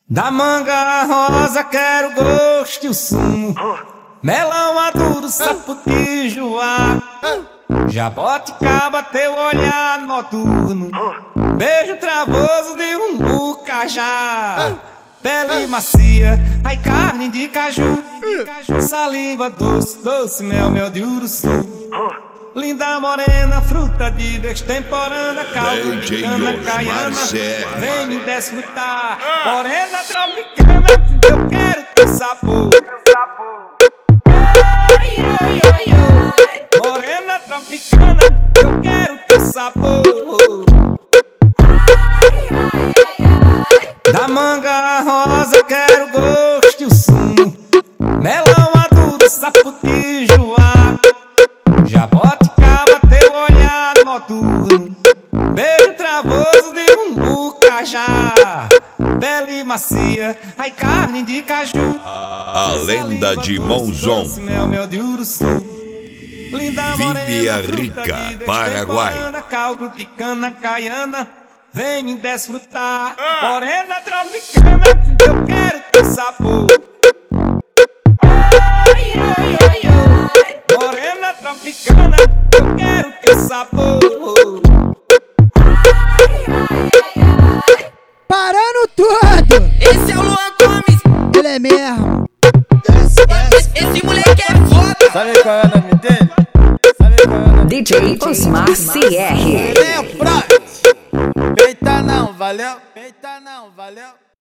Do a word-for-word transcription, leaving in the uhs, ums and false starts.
Da manga rosa quero gosto e o sumo, melão maduro, saputijoá, jaboticaba teu olhar noturno, beijo travoso de um bucajá, pele macia, ai carne de caju, saliva doce, doce mel, mel de uruçu. Linda morena, fruta de destemporânea, caldo de cana caiana, vem me desfrutar. Morena tropicana, eu quero teu sabor. Morena tropicana, eu quero teu sabor. Da manga rosa quero gosto e o sumo, melão maduro, saputijoá, jaboticaba teu olhar noturno, beijo travoso de um bucajá, pele macia, ai carne de caju, a, a lenda de Monzon, mel, mel de uruçu. Linda Vila Rica, Paraguai. Caldo de cana caiana, vem me desfrutar. Morena tropicana, eu quero teu sabor. Morena tropicana, eu quero teu sabor. Parando tudo! Esse é o Luan Gomes, Ele é mesmo! esse, esse moleque é foda. Sabe qual é o nome dele? Sabe qual é o nome D J Osmar C R. dele? É Front! Peita não, valeu? Peita não, valeu?